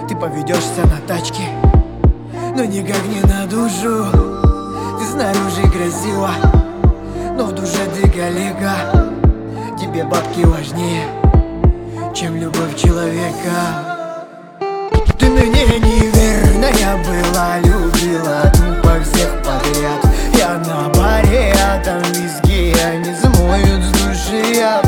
Ты поведешься на тачке, но никак не на душу. Ты снаружи красива, но в душе ты коллега. Тебе бабки важнее, чем любовь человека. Ты мне неверная была, любила тупо всех подряд. Я на баре, а там виски, они смоют с души.